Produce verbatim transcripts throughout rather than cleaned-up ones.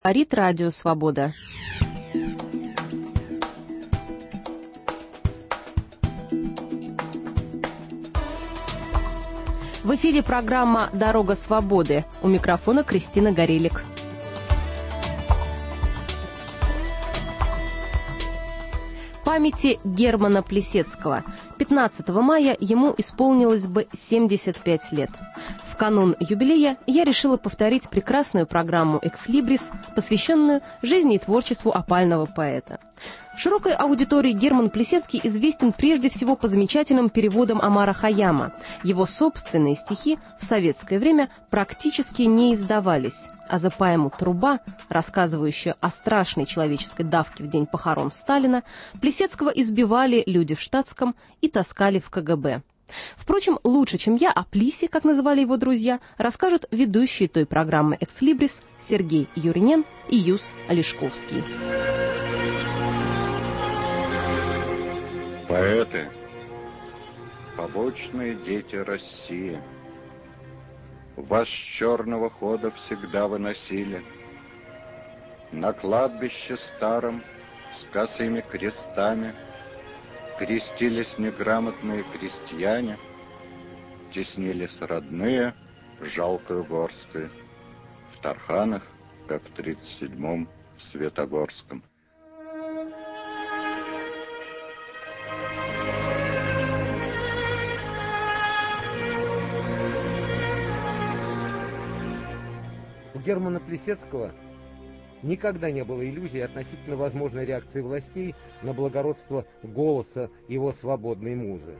Говорит Радио Свобода. В эфире программа «Дорога свободы». У микрофона Кристина Горелик. Памяти Германа Плисецкого. пятнадцатого мая ему исполнилось бы семьдесят пять лет. В канун юбилея я решила повторить прекрасную программу «Экслибрис», посвященную жизни и творчеству опального поэта. Широкой аудитории Герман Плисецкий известен прежде всего по замечательным переводам Омара Хайяма. Его собственные стихи в советское время практически не издавались, а за поэму «Труба», рассказывающую о страшной человеческой давке в день похорон Сталина, Плисецкого избивали люди в штатском и таскали в ка гэ бэ. Впрочем, лучше, чем я, о Плисе, как называли его друзья, расскажут ведущие той программы «Экслибрис» Сергей Юринен и Юс Олешковский. Поэты, побочные дети России, вас с черного хода всегда выносили на кладбище старом с косыми крестами. Крестились неграмотные крестьяне, теснились родные жалкою горской, в Тарханах, как в тридцать седьмом в Светогорском. У Германа Плисецкого никогда не было иллюзий относительно возможной реакции властей на благородство голоса его свободной музы.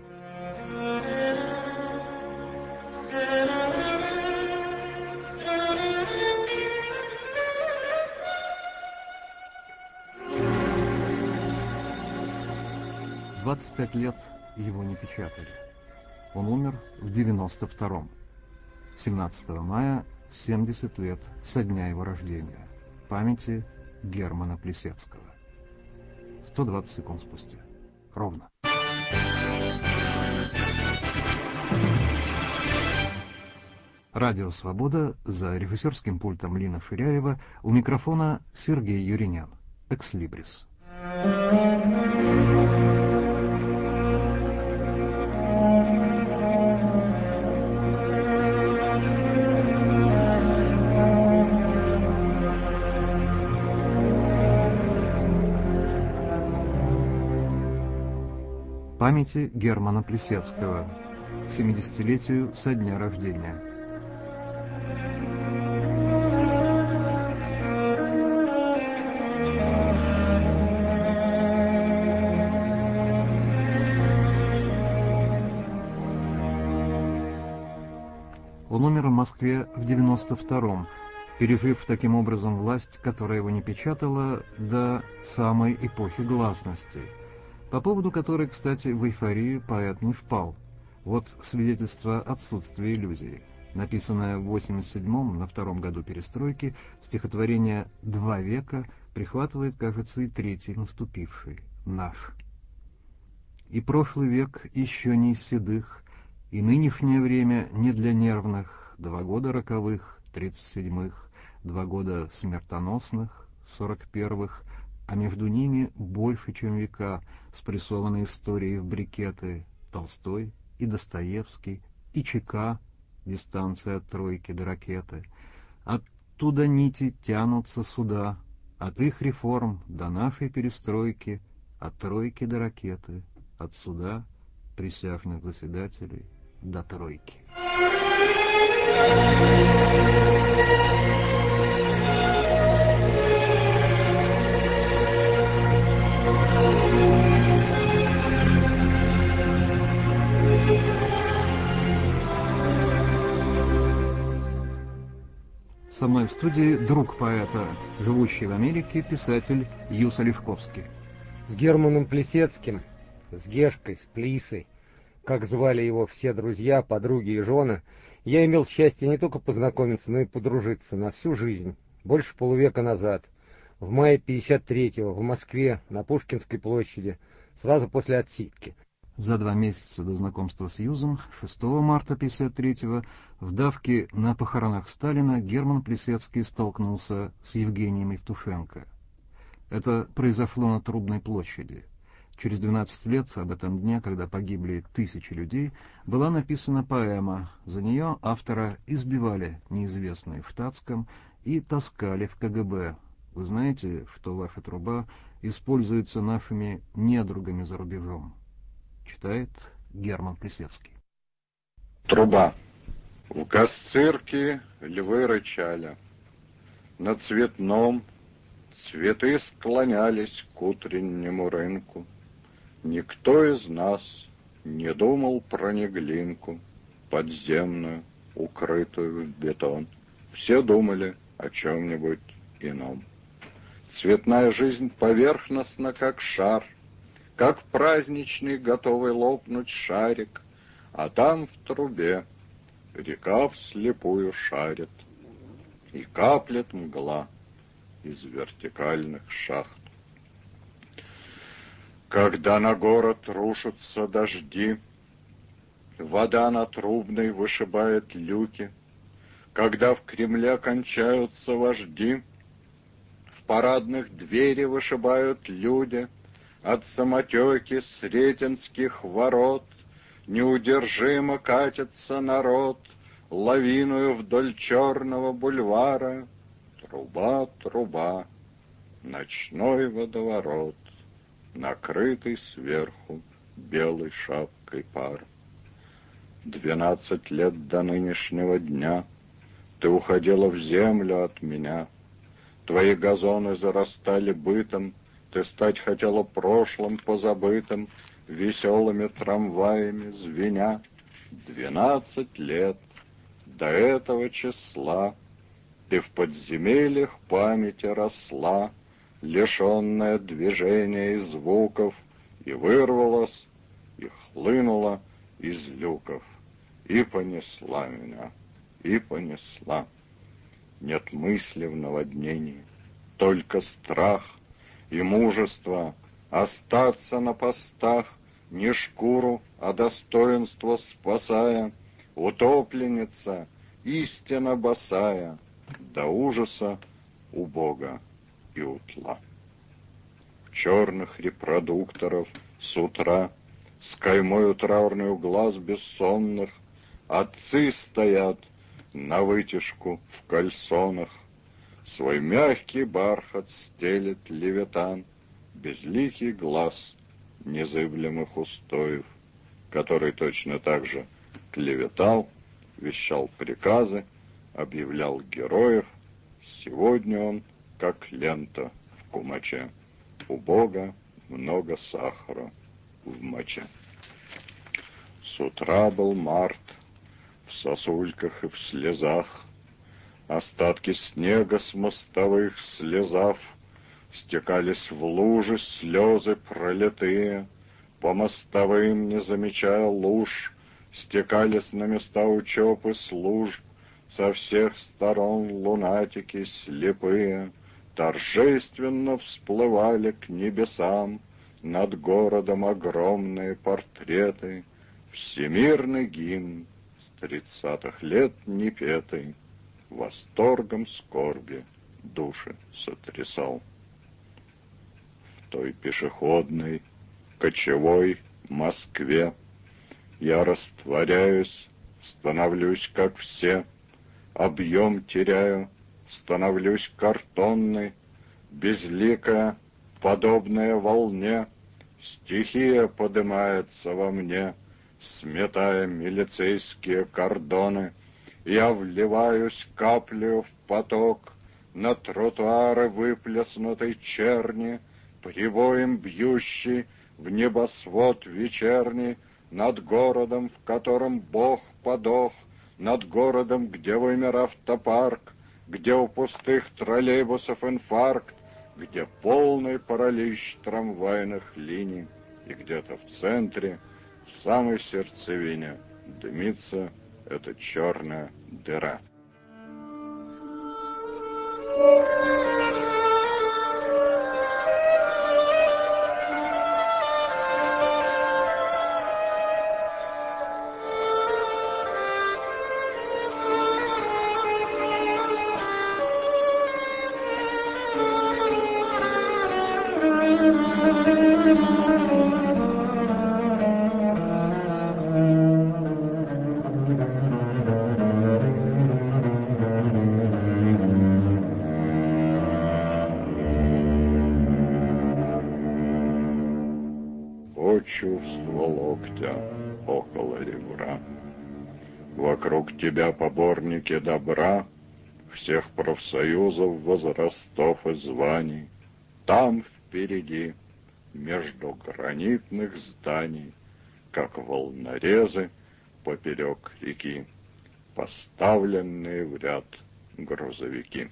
двадцать пять лет его не печатали. Он умер в девяносто втором. семнадцатого мая семьдесят лет со дня его рождения. Памяти Германа Плисецкого. сто двадцать секунд спустя. Ровно. Радио «Свобода», за режиссерским пультом Лина Ширяева, у микрофона Сергей Юринен. «Экслибрис». Памяти Германа Плисецкого к семидесятилетию со дня рождения. Он умер в Москве в девяносто втором, пережив таким образом власть, которая его не печатала, до самой эпохи гласности, по поводу которой, кстати, в эйфорию поэт не впал. Вот свидетельство отсутствия иллюзии. Написанное в восемьдесят седьмом, на втором году перестройки, стихотворение «Два века» прихватывает, кажется, и третий наступивший, наш. И прошлый век еще не из седых, и нынешнее время не для нервных, два года роковых, тридцать седьмых, два года смертоносных, сорок первых, а между ними больше, чем века, спрессованные истории в брикеты Толстой и Достоевский, и ЧК, дистанция от тройки до ракеты. Оттуда нити тянутся сюда, от их реформ до нашей перестройки, от тройки до ракеты, от суда присяжных заседателей до тройки. Со мной в студии друг поэта, живущий в Америке, писатель Юс Олешковский. С Германом Плисецким, с Гешкой, с Плисой, как звали его все друзья, подруги и жены, я имел счастье не только познакомиться, но и подружиться на всю жизнь, больше полувека назад, в мае пятьдесят третьего, в Москве, на Пушкинской площади, сразу после отсидки. За два месяца до знакомства с Юзом, шестого марта тысяча девятьсот пятьдесят третьего, в давке на похоронах Сталина Герман Плисецкий столкнулся с Евгением Евтушенко. Это произошло на Трубной площади. Через двенадцать лет об этом дне, когда погибли тысячи людей, была написана поэма. За нее автора избивали неизвестные в штатском и таскали в ка гэ бэ. Вы знаете, что ваша труба используется нашими недругами за рубежом? Читает Герман Плисецкий. Труба. В гасцирке львы рычали. На Цветном цветы склонялись к утреннему рынку. Никто из нас не думал про Неглинку, подземную, укрытую в бетон. Все думали о чем-нибудь ином. Цветная жизнь поверхностна, как шар, как праздничный, готовый лопнуть шарик, а там в трубе река вслепую шарит, и каплет мгла из вертикальных шахт. Когда на город рушатся дожди, вода на Трубной вышибает люки, когда в Кремле кончаются вожди, в парадных двери вышибают люди, от самотеки Сретенских ворот неудержимо катится народ лавиною вдоль Черного бульвара. Труба, труба, ночной водоворот, накрытый сверху белой шапкой пар. Двенадцать лет до нынешнего дня ты уходила в землю от меня. Твои газоны зарастали бытом, ты стать хотела прошлым позабытым, веселыми трамваями звеня. Двенадцать лет до этого числа ты в подземельях памяти росла, лишенная движения и звуков, и вырвалась, и хлынула из люков, и понесла меня, и понесла. Нет мысли в наводнении, только страх и мужество остаться на постах, не шкуру, а достоинство спасая, утопленница, истинно босая, до ужаса у Бога и утла. Черных репродукторов с утра с каймою траурную глаз бессонных отцы стоят на вытяжку в кальсонах. Свой мягкий бархат стелет левитан, безликий глаз незыблемых устоев, который точно так же клеветал, вещал приказы, объявлял героев. Сегодня он, как лента в кумаче, у Бога много сахара в моче. С утра был март, в сосульках и в слезах, остатки снега с мостовых слезав, стекались в лужи слезы пролитые, по мостовым, не замечая луж, стекались на места учеб и служб, со всех сторон лунатики слепые торжественно всплывали к небесам, над городом огромные портреты, всемирный гимн с тридцатых лет непетый, восторгом скорби души сотрясал. В той пешеходной, кочевой Москве я растворяюсь, становлюсь как все, объем теряю, становлюсь картонной, безликая, подобная волне, стихия подымается во мне, сметая милицейские кордоны. Я вливаюсь каплею в поток, на тротуары выплеснутой черни, прибоем бьющий в небосвод вечерний, над городом, в котором Бог подох, над городом, где вымер автопарк, где у пустых троллейбусов инфаркт, где полный паралич трамвайных линий, и где-то в центре, в самой сердцевине, дымится эта черная дыра. Чувство локтя около ребра. Вокруг тебя поборники добра, всех профсоюзов, возрастов и званий. Там впереди, между гранитных зданий, как волнорезы поперек реки, поставленные в ряд грузовики.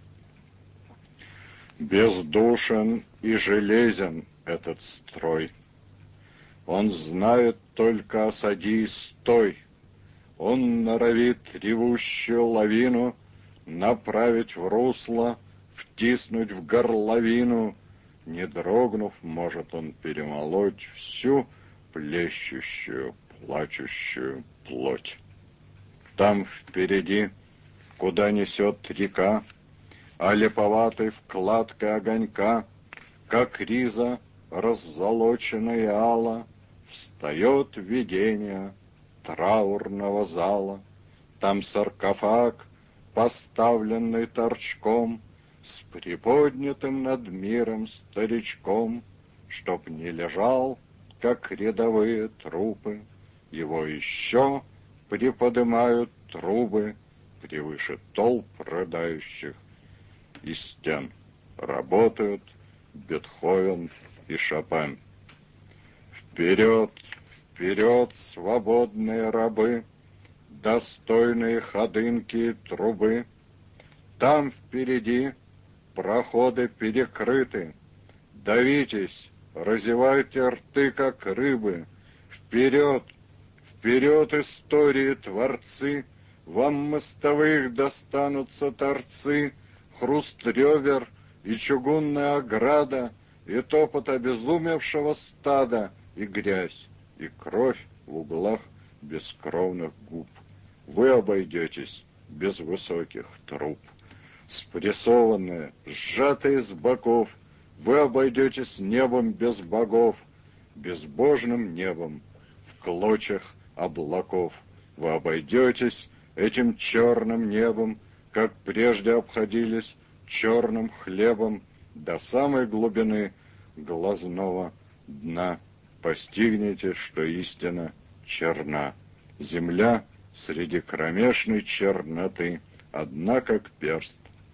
Бездушен и железен этот строй. Он знает только осади и стой. Он норовит ревущую лавину направить в русло, втиснуть в горловину. Не дрогнув, может он перемолоть всю плещущую, плачущую плоть. Там впереди, куда несет река, а леповатой вкладкой огонька, как риза раззолоченная ала, встает видение траурного зала. Там саркофаг, поставленный торчком, с приподнятым над миром старичком, чтоб не лежал, как рядовые трупы. Его еще приподымают трубы превыше толп рыдающих. Из стен работают Бетховен и Шопен. Вперед, вперед, свободные рабы, достойные ходынки и трубы. Там впереди проходы перекрыты. Давитесь, разевайте рты, как рыбы. Вперед, вперед, истории творцы, вам мостовых достанутся торцы, хруст ребер и чугунная ограда, и топот обезумевшего стада, и грязь, и кровь в углах бескровных губ. Вы обойдетесь без высоких труб. Спрессованные, сжатые с боков, вы обойдетесь небом без богов, безбожным небом в клочьях облаков. Вы обойдетесь этим черным небом, как прежде обходились черным хлебом, до самой глубины глазного дна. Постигнете, что истина черна. Земля среди кромешной черноты одна, как перст.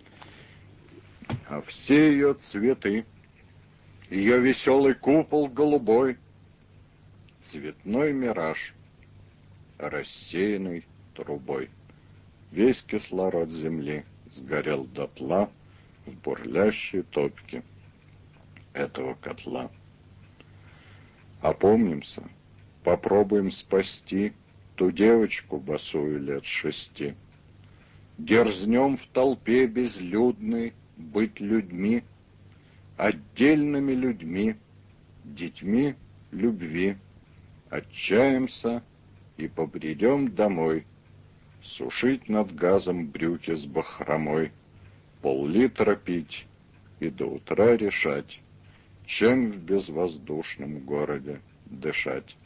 А все ее цветы, ее веселый купол голубой, цветной мираж, рассеянный трубой. Весь кислород земли сгорел дотла в бурлящей топке этого котла. Опомнимся, попробуем спасти ту девочку босую лет шести. Дерзнем в толпе безлюдной быть людьми, отдельными людьми, детьми любви. Отчаемся и побредем домой, сушить над газом брюки с бахромой, пол-литра пить и до утра решать, чем в безвоздушном городе дышать.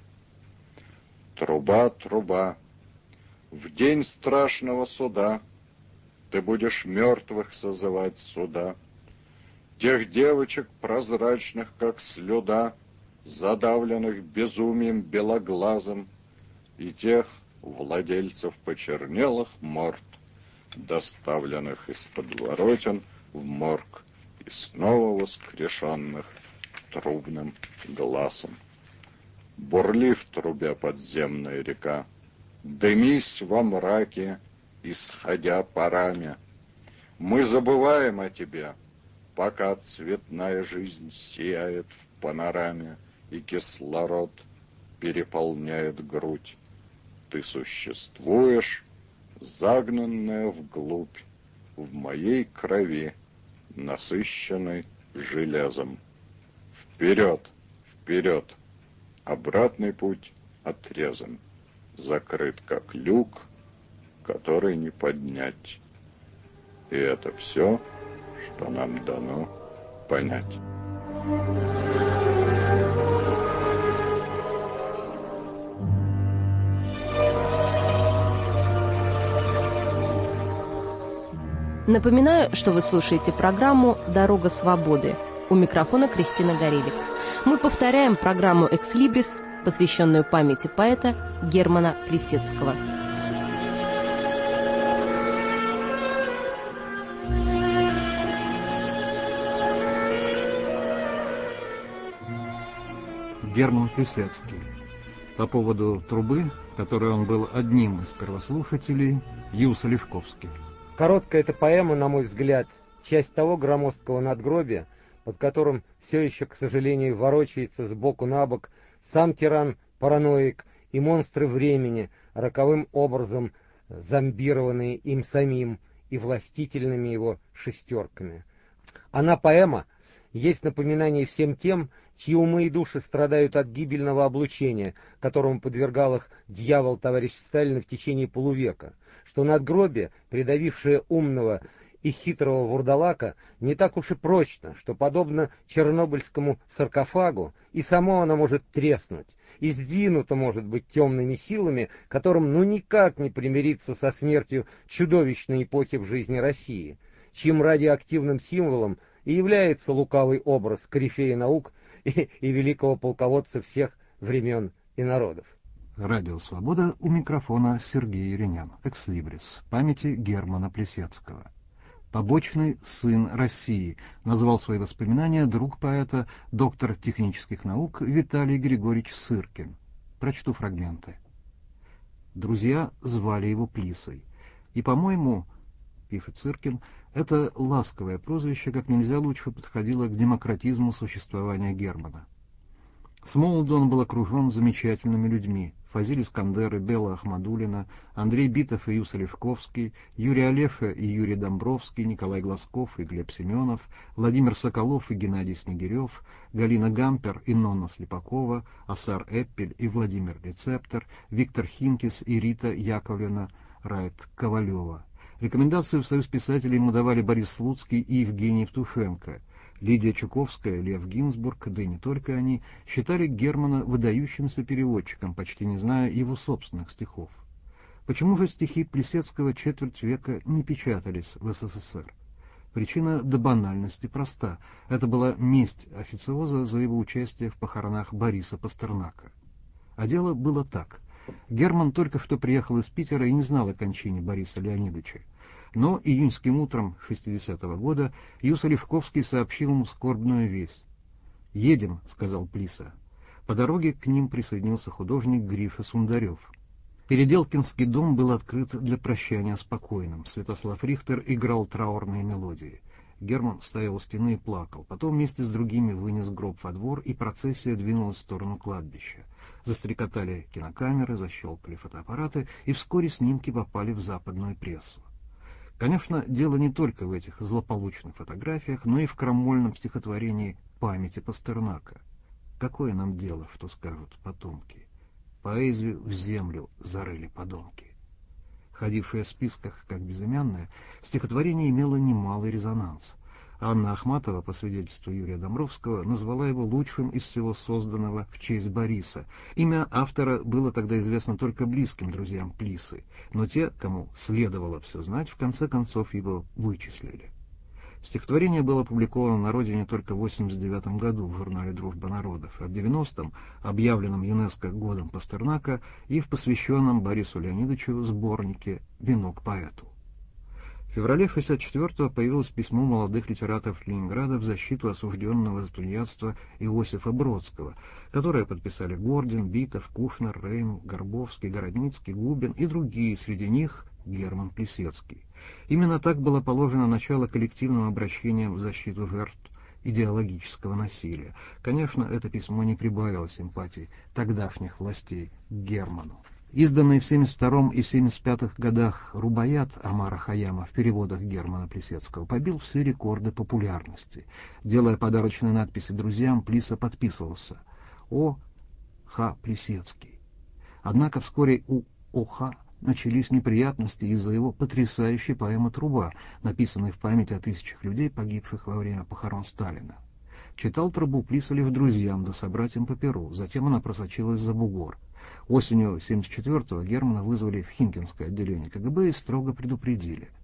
Труба, труба, в день страшного суда ты будешь мертвых созывать сюда, тех девочек прозрачных, как слюда, задавленных безумием белоглазым, и тех владельцев почернелых морд, доставленных из подворотен в морг и снова воскрешенных трубным глазом. Бурли в трубе подземная река, дымись во мраке, исходя парами. Мы забываем о тебе, пока цветная жизнь сияет в панораме, и кислород переполняет грудь. Ты существуешь, загнанная вглубь, в моей крови, насыщенной железом. Вперед, вперед, обратный путь отрезан, закрыт как люк, который не поднять. И это все, что нам дано понять. Напоминаю, что вы слушаете программу «Дорога свободы». У микрофона Кристина Горелик. Мы повторяем программу «Экслибрис», посвященную памяти поэта Германа Плисецкого. Герман Плисецкий. По поводу трубы, которой он был одним из первослушателей, Юса Лешковский. Короткая эта поэма, на мой взгляд, часть того громоздкого надгробия, под которым все еще, к сожалению, ворочается сбоку на бок сам тиран-параноик и монстры времени, роковым образом зомбированные им самим и властительными его шестерками. Она, поэма, есть напоминание всем тем, чьи умы и души страдают от гибельного облучения, которому подвергал их дьявол товарищ Сталина в течение полувека, что надгробие, придавившее умного и хитрого вурдалака, не так уж и прочно, что, подобно чернобыльскому саркофагу, и само оно может треснуть, и сдвинуто может быть темными силами, которым ну никак не примириться со смертью чудовищной эпохи в жизни России, чьим радиоактивным символом и является лукавый образ корифея наук и, и великого полководца всех времен и народов. Радио «Свобода», у микрофона Сергей Еренян. «Экслибрис», памяти Германа Плисецкого. «Побочный сын России», назвал свои воспоминания друг поэта, доктор технических наук Виталий Григорьевич Сыркин. Прочту фрагменты. Друзья звали его Плисой. И, по-моему, пишет Сыркин, это ласковое прозвище как нельзя лучше подходило к демократизму существования Германа. С молоду он был окружен замечательными людьми: Фазиль Искандер и Белла Ахмадуллина, Андрей Битов и Юса Лешковский, Юрий Олеша и Юрий Домбровский, Николай Глазков и Глеб Семенов, Владимир Соколов и Геннадий Снегирев, Галина Гампер и Нонна Слепакова, Осар Эппель и Владимир Рецептор, Виктор Хинкис и Рита Яковлевна Райт-Ковалева. Рекомендацию в Союз писателей ему давали Борис Слуцкий и Евгений Евтушенко. Лидия Чуковская, Лев Гинзбург, да и не только они, считали Германа выдающимся переводчиком, почти не зная его собственных стихов. Почему же стихи Плисецкого четверть века не печатались в СССР? Причина до банальности проста. Это была месть официоза за его участие в похоронах Бориса Пастернака. А дело было так. Герман только что приехал из Питера и не знал о кончине Бориса Леонидовича. Но июньским утром шестидесятого года Юса Лешковский сообщил ему скорбную весть. «Едем», — сказал Плиса. По дороге к ним присоединился художник Гриша Сундарев. Переделкинский дом был открыт для прощания с покойным. Святослав Рихтер играл траурные мелодии. Герман стоял у стены и плакал. Потом вместе с другими вынес гроб во двор, и процессия двинулась в сторону кладбища. Застрекотали кинокамеры, защелкали фотоаппараты, и вскоре снимки попали в западную прессу. Конечно, дело не только в этих злополучных фотографиях, но и в крамольном стихотворении «Памяти Пастернака». Какое нам дело, что скажут потомки? Поэзию в землю зарыли подонки. Ходившее в списках как безымянное, стихотворение имело немалый резонанс. Анна Ахматова, по свидетельству Юрия Домбровского, назвала его лучшим из всего созданного в честь Бориса. Имя автора было тогда известно только близким друзьям Плисы, но те, кому следовало все знать, в конце концов его вычислили. Стихотворение было опубликовано на родине только в восемьдесят девятом году в журнале «Дружба народов», а в девяностом объявленном ЮНЕСКО годом Пастернака и в посвященном Борису Леонидовичу сборнике «Венок поэту». В феврале шестьдесят четвёртого появилось письмо молодых литераторов Ленинграда в защиту осужденного за тунеядство Иосифа Бродского, которое подписали Гордин, Битов, Кушнер, Рейм, Горбовский, Городницкий, Губин и другие, среди них Герман Плисецкий. Именно так было положено начало коллективным обращениям в защиту жертв идеологического насилия. Конечно, это письмо не прибавило симпатий тогдашних властей к Герману. Изданный в семьдесят втором и семьдесят пятом годах «Рубаят» Омара Хайяма в переводах Германа Плисецкого побил все рекорды популярности. Делая подарочные надписи друзьям, Плиса подписывался «О. Х. Плисецкий». Однако вскоре у О. Х. начались неприятности из-за его потрясающей поэмы «Труба», написанной в память о тысячах людей, погибших во время похорон Сталина. Читал «Трубу» Плиса лишь друзьям да собратьям по перу, затем она просочилась за бугор. Осенью семьдесят четвёртого Германа вызвали в Химкинское отделение КГБ и строго предупредили.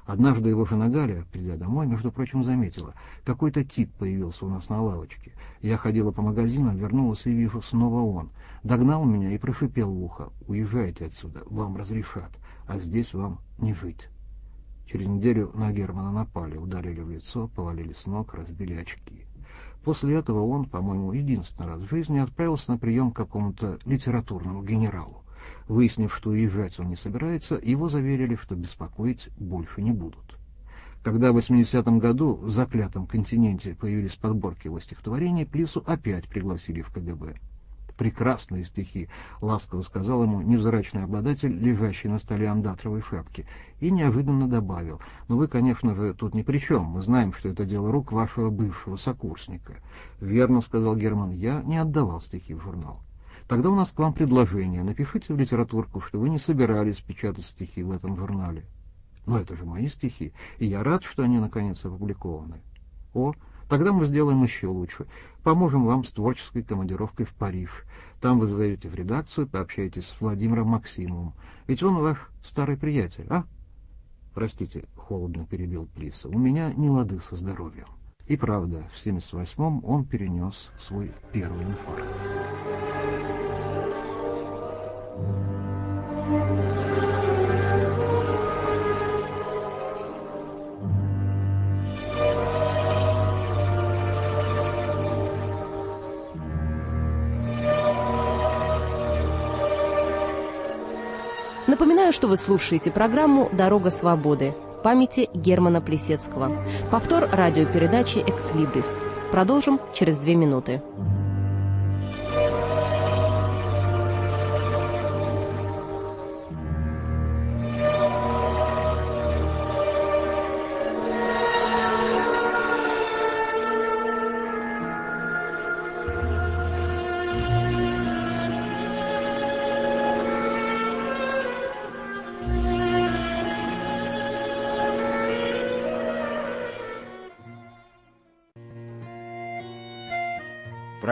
Однажды его жена Галя, придя домой, между прочим, заметила: какой-то тип появился у нас на лавочке. Я ходила по магазинам, вернулась и вижу, снова он. Догнал меня и прошипел в ухо: уезжайте отсюда, вам разрешат, а здесь вам не жить. Через неделю на Германа напали, ударили в лицо, повалили с ног, разбили очки. После этого он, по-моему, единственный раз в жизни отправился на прием к какому-то литературному генералу. Выяснив, что уезжать он не собирается, его заверили, что беспокоить больше не будут. Когда в восьмидесятом году в заклятом континенте появились подборки его стихотворений, Плису опять пригласили в ка гэ бэ. «Прекрасные стихи», — ласково сказал ему невзрачный обладатель, лежащий на столе андатровой шапки, и неожиданно добавил: «Но вы, конечно же, тут ни при чем, мы знаем, что это дело рук вашего бывшего сокурсника». «Верно», — сказал Герман, — «я не отдавал стихи в журнал». «Тогда у нас к вам предложение. Напишите в литературку, что вы не собирались печатать стихи в этом журнале». «Но это же мои стихи, и я рад, что они наконец опубликованы». «О, тогда мы сделаем еще лучше. Поможем вам с творческой командировкой в Париж. Там вы зайдете в редакцию, пообщаетесь с Владимиром Максимовым. Ведь он ваш старый приятель, а?» «Простите», — холодно перебил Плиса, — «у меня не лады со здоровьем». И правда, в семьдесят восьмом он перенес свой первый инфаркт. Напоминаю, что вы слушаете программу «Дорога свободы» памяти Германа Плисецкого. Повтор радиопередачи «Экслибрис». Продолжим через две минуты.